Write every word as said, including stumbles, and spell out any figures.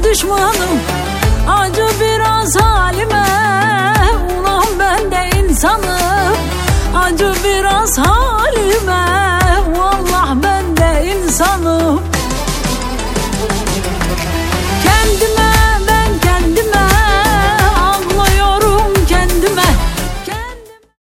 düşmanım, acı biraz halime. Ulan ben de insanım, acı biraz halime. Vallahi ben de insanım.